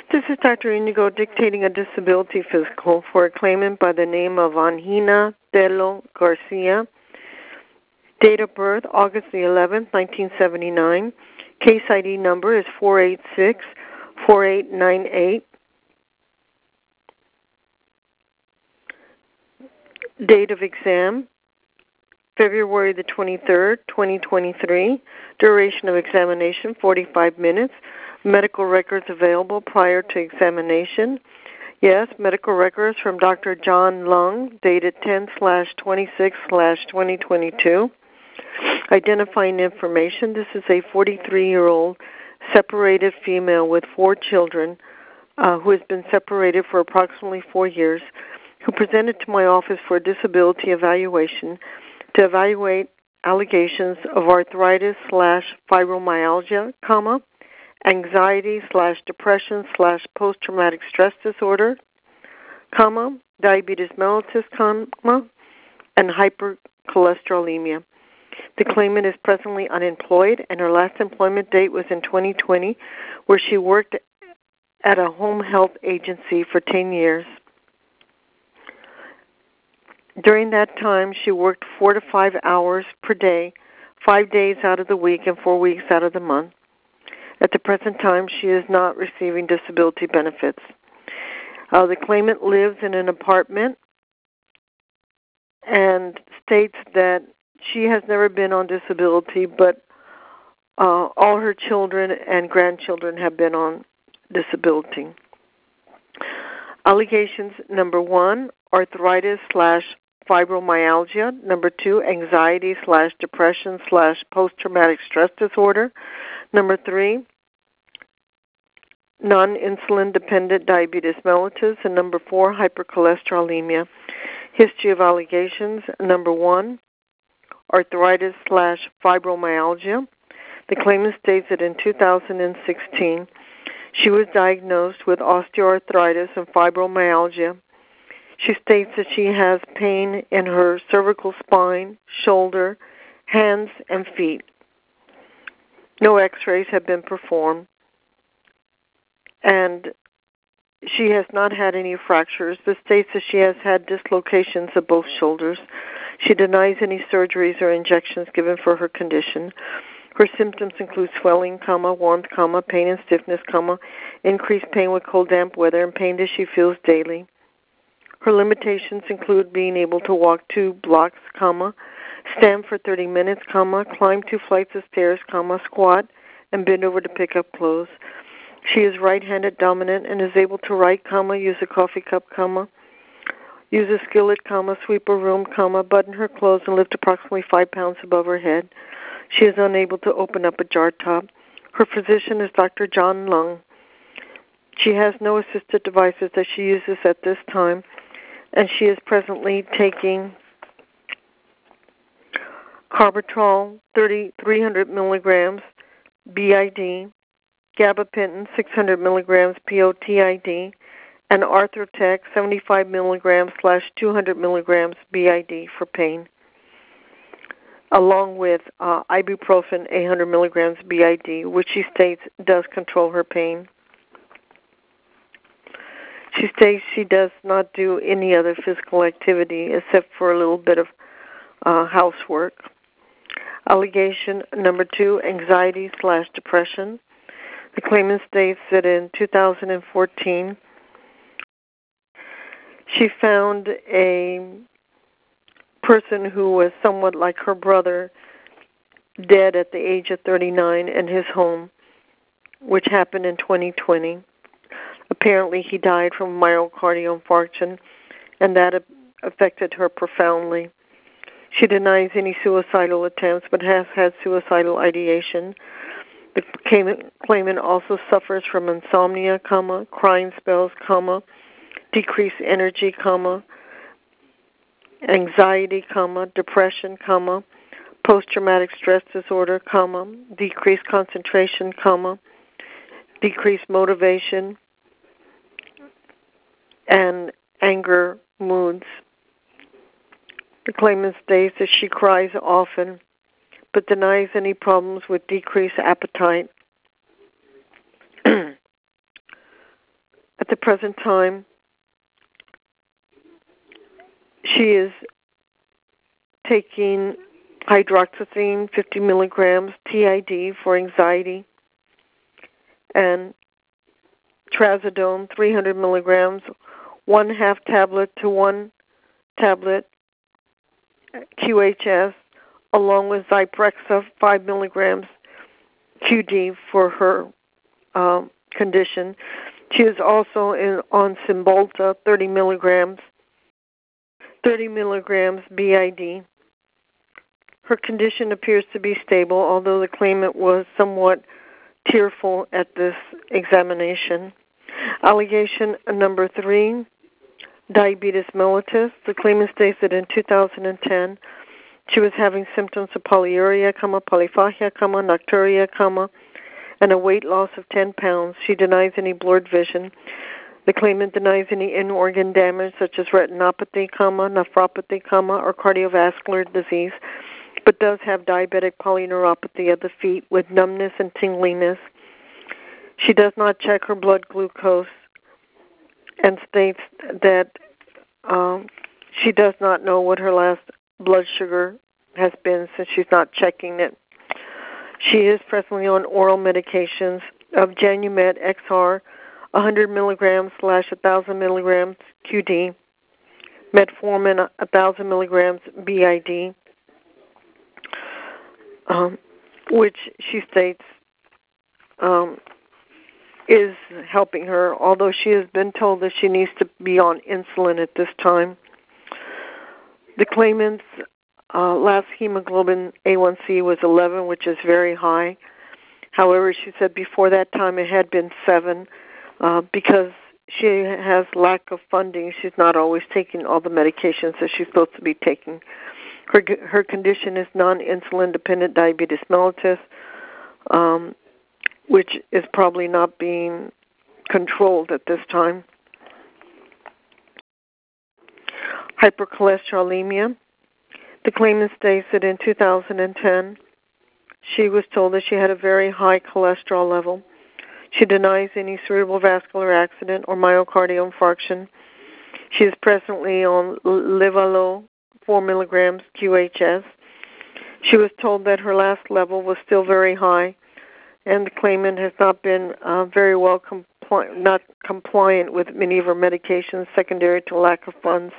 This is Dr. Inigo dictating a disability physical for a claimant by the name of Angina Telo Garcia. Date of birth, August the 11th, 1979. Case ID number is 486-4898. Date of exam, February the 23rd, 2023. Duration of examination, 45 minutes. Medical records available prior to examination. Yes, medical records from Dr. John Lung, dated 10/26/2022. Identifying information, this is a 43-year-old separated female with 4 children who has been separated for approximately 4 years, who presented to my office for a disability evaluation to evaluate allegations of arthritis/fibromyalgia, anxiety/depression/post-traumatic stress disorder, diabetes mellitus, and hypercholesterolemia. The claimant is presently unemployed, and her last employment date was in 2020, where she worked at a home health agency for 10 years. During that time, she worked 4 to 5 hours per day, 5 days out of the week and 4 weeks out of the month. At the present time, she is not receiving disability benefits. The claimant lives in an apartment and states that she has never been on disability, but all her children and grandchildren have been on disability. Allegations, number 1, arthritis/fibromyalgia. Number 2, anxiety/depression/post-traumatic stress disorder. Number 3, non-insulin dependent diabetes mellitus. And number 4, hypercholesterolemia. History of allegations, number 1, arthritis/fibromyalgia. The claimant states that in 2016, she was diagnosed with osteoarthritis and fibromyalgia. She states that she has pain in her cervical spine, shoulder, hands, and feet. No x-rays have been performed, and she has not had any fractures. This states that she has had dislocations of both shoulders. She denies any surgeries or injections given for her condition. Her symptoms include swelling, warmth, pain and stiffness, increased pain with cold, damp weather, and pain that she feels daily. Her limitations include being able to walk 2 blocks, stand for 30 minutes, climb 2 flights of stairs, squat, and bend over to pick up clothes. She is right-handed dominant and is able to write, use a coffee cup, use a skillet, sweep a room, button her clothes, and lift approximately 5 pounds above her head. She is unable to open up a jar top. Her physician is Dr. John Lung. She has no assisted devices that she uses at this time, and she is presently taking carbitrol 300 milligrams BID, gabapentin 600 milligrams POTID, and Arthrotec 75 milligrams/200 milligrams BID for pain, along with ibuprofen 800 milligrams BID, which she states does control her pain. She states she does not do any other physical activity except for a little bit of housework. Allegation number 2, anxiety/depression. The claimant states that in 2014, she found a person who was somewhat like her brother dead at the age of 39 in his home, which happened in 2020. Apparently, he died from myocardial infarction, and that affected her profoundly. She denies any suicidal attempts, but has had suicidal ideation. The claimant also suffers from insomnia, crying spells, decreased energy, anxiety, depression, post-traumatic stress disorder, decreased concentration, decreased motivation, and anger moods. The claimant states that she cries often, but denies any problems with decreased appetite. At the present time, she is taking hydroxyzine 50 milligrams TID for anxiety and trazodone 300 milligrams, 1/2 tablet to 1 tablet QHS, along with Zyprexa 5 milligrams QD for her condition. She is also on Cymbalta 30 milligrams BID. Her condition appears to be stable, although the claimant was somewhat tearful at this examination. Allegation number 3, diabetes mellitus. The claimant states that in 2010, she was having symptoms of polyuria, polyphagia, nocturia, and a weight loss of 10 pounds. She denies any blurred vision. The claimant denies any in-organ damage such as retinopathy, nephropathy, or cardiovascular disease, but does have diabetic polyneuropathy of the feet with numbness and tingliness. She does not check her blood glucose and states that she does not know what her last blood sugar has been since she's not checking it. She is presently on oral medications of Genumet XR 100 milligrams / 1,000 milligrams QD, metformin 1,000 milligrams BID, which she states is helping her, although she has been told that she needs to be on insulin at this time. The claimant's last hemoglobin A1C was 11, which is very high. However, she said before that time it had been 7. Because she has lack of funding, she's not always taking all the medications that she's supposed to be taking. Her condition is non-insulin dependent diabetes mellitus, which is probably not being controlled at this time. Hypercholesterolemia. The claimant states that in 2010, she was told that she had a very high cholesterol level. She denies any cerebral vascular accident or myocardial infarction. She is presently on Livalo 4 milligrams QHS. She was told that her last level was still very high, and the claimant has not been very well not compliant with many of her medications, secondary to lack of funds.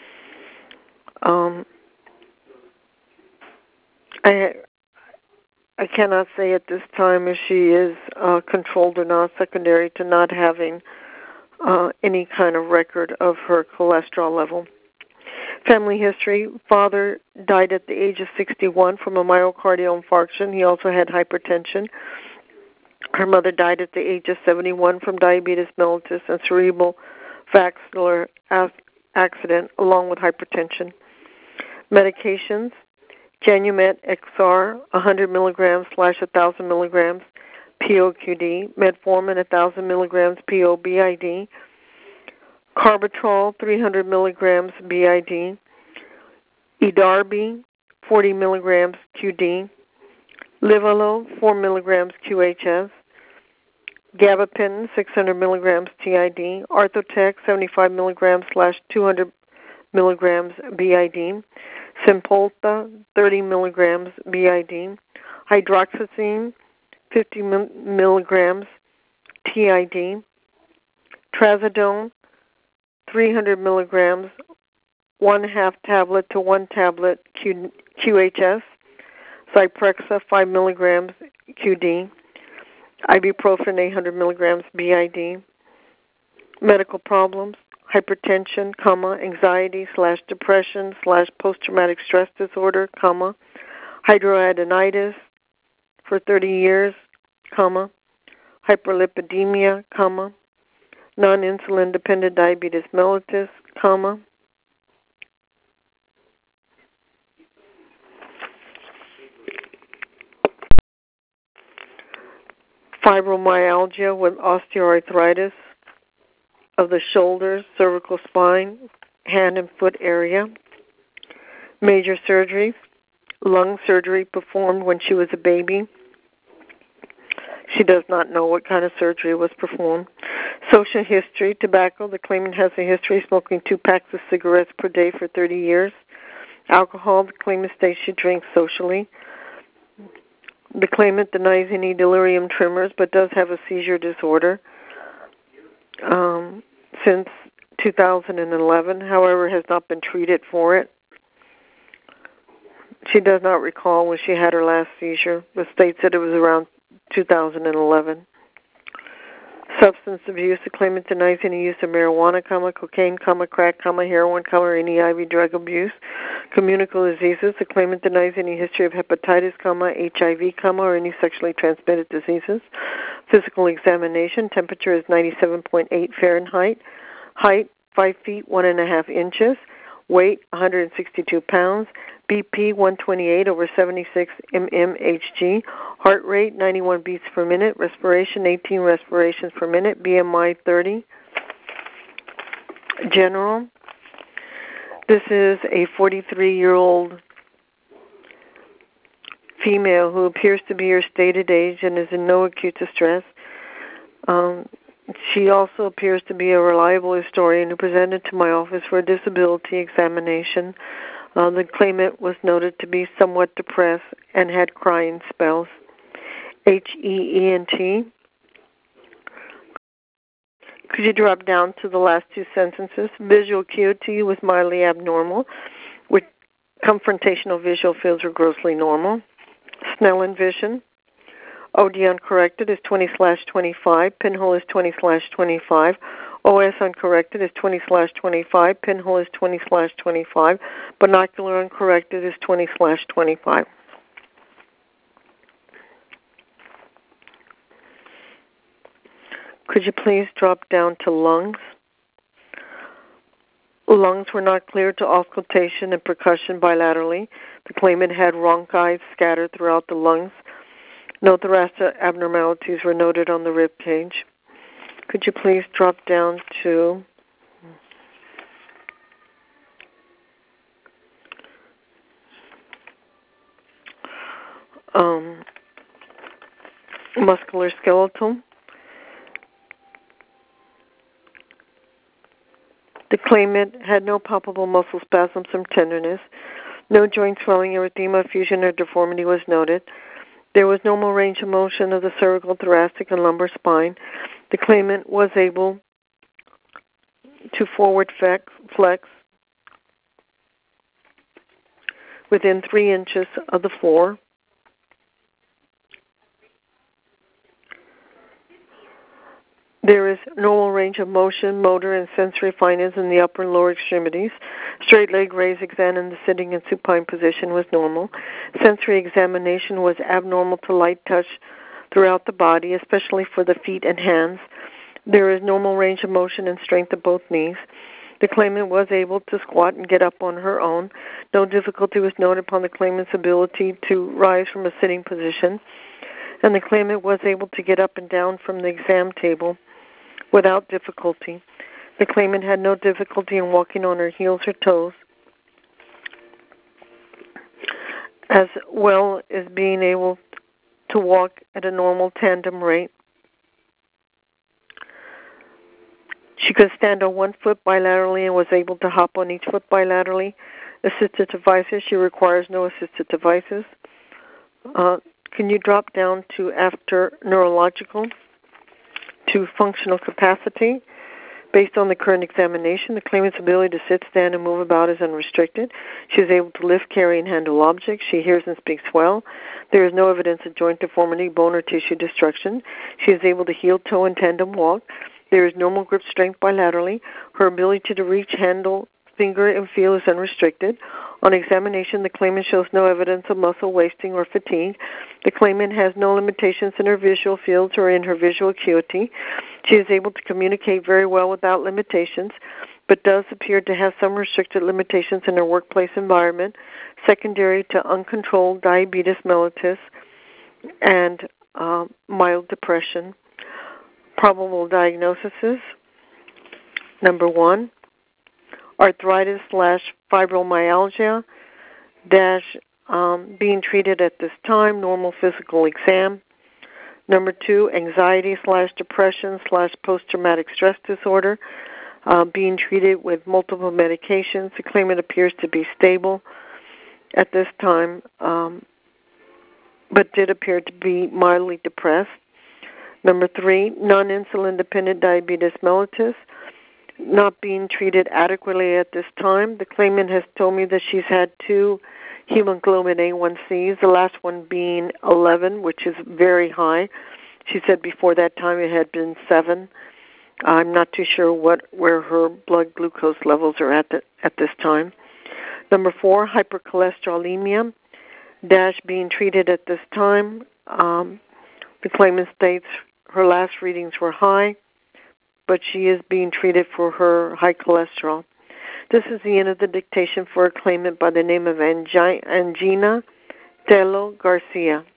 I cannot say at this time if she is controlled or not, secondary to not having any kind of record of her cholesterol level. Family history: father died at the age of 61 from a myocardial infarction. He also had hypertension. Her mother died at the age of 71 from diabetes mellitus and cerebral vascular accident, along with hypertension. Medications: Genumet XR 100 milligrams / 1,000 milligrams POQD, metformin 1,000 milligrams POBID, carbitrol 300 milligrams BID, Edarbi 40 milligrams QD, Livalo 4 milligrams QHS, gabapentin 600 milligrams TID, Arthotec 75 milligrams / 200 milligrams BID, Cymbalta 30 milligrams BID, hydroxyzine 50 milligrams TID, trazodone 300 milligrams, 1/2 tablet to 1 tablet QHS, Zyprexa 5 milligrams QD, ibuprofen 800 milligrams BID. Medical problems: hypertension, anxiety / depression / post-traumatic stress disorder, hidradenitis for 30 years, hyperlipidemia, non-insulin dependent diabetes mellitus, fibromyalgia with osteoarthritis of the shoulders, cervical spine, hand and foot area. Major surgery: lung surgery performed when she was a baby. She does not know what kind of surgery was performed. Social history, tobacco. The claimant has a history of smoking 2 packs of cigarettes per day for 30 years. Alcohol, the claimant states she drinks socially. The claimant denies any delirium tremors but does have a seizure disorder since 2011, however, has not been treated for it. She does not recall when she had her last seizure, but states that it was around 2011. Substance abuse, the claimant denies any use of marijuana, cocaine, crack, heroin, or any IV drug abuse. Communicable diseases, the claimant denies any history of hepatitis, HIV, or any sexually transmitted diseases. Physical examination, temperature is 97.8 Fahrenheit. Height, 5 feet, 1.5 inches. Weight, 162 pounds. BP, 128 over 76 mmHg. Heart rate, 91 beats per minute. Respiration, 18 respirations per minute. BMI, 30. General. This is a 43-year-old female who appears to be her stated age and is in no acute distress. She also appears to be a reliable historian who presented to my office for a disability examination. The claimant was noted to be somewhat depressed and had crying spells. HEENT. Could you drop down to the last 2 sentences? Visual acuity was mildly abnormal, with confrontational visual fields were grossly normal. Snellen vision. OD uncorrected is 20/25. Pinhole is 20/25. OS uncorrected is 20/25. Pinhole is 20/25. Binocular uncorrected is 20/25. Could you please drop down to lungs? Lungs were not clear to auscultation and percussion bilaterally. The claimant had rhonchi scattered throughout the lungs. No thoracic abnormalities were noted on the rib cage. Could you please drop down to muscular skeletal? The claimant had no palpable muscle spasms or tenderness. No joint swelling, erythema, fusion, or deformity was noted. There was normal range of motion of the cervical, thoracic, and lumbar spine. The claimant was able to forward flex within 3 inches of the floor. There is normal range of motion, motor, and sensory findings in the upper and lower extremities. Straight leg raise examined in the sitting and supine position was normal. Sensory examination was abnormal to light touch throughout the body, especially for the feet and hands. There is normal range of motion and strength of both knees. The claimant was able to squat and get up on her own. No difficulty was noted upon the claimant's ability to rise from a sitting position. And the claimant was able to get up and down from the exam table without difficulty. The claimant had no difficulty in walking on her heels or toes, as well as being able to walk at a normal tandem rate. She could stand on one foot bilaterally and was able to hop on each foot bilaterally. Assisted devices, she requires no assisted devices. Can you drop down to after neurological, to functional capacity? Based on the current examination, the claimant's ability to sit, stand, and move about is unrestricted. She is able to lift, carry, and handle objects. She hears and speaks well. There is no evidence of joint deformity, bone, or tissue destruction. She is able to heel, toe, and tandem walk. There is normal grip strength bilaterally. Her ability to reach, handle, finger, and feel is unrestricted. On examination, the claimant shows no evidence of muscle wasting or fatigue. The claimant has no limitations in her visual fields or in her visual acuity. She is able to communicate very well without limitations, but does appear to have some restricted limitations in her workplace environment, secondary to uncontrolled diabetes mellitus and mild depression. Probable diagnoses: number 1, arthritis/fibromyalgia, being treated at this time, normal physical exam. Number 2, anxiety/depression/post-traumatic stress disorder, being treated with multiple medications. The claimant appears to be stable at this time, but did appear to be mildly depressed. Number 3, non-insulin dependent diabetes mellitus, not being treated adequately at this time. The claimant has told me that she's had 2 hemoglobin A1Cs, the last one being 11, which is very high. She said before that time it had been 7. I'm not too sure where her blood glucose levels are at this time. Number 4, hypercholesterolemia, being treated at this time. The claimant states her last readings were high, but she is being treated for her high cholesterol. This is the end of the dictation for a claimant by the name of Angina Tello Garcia.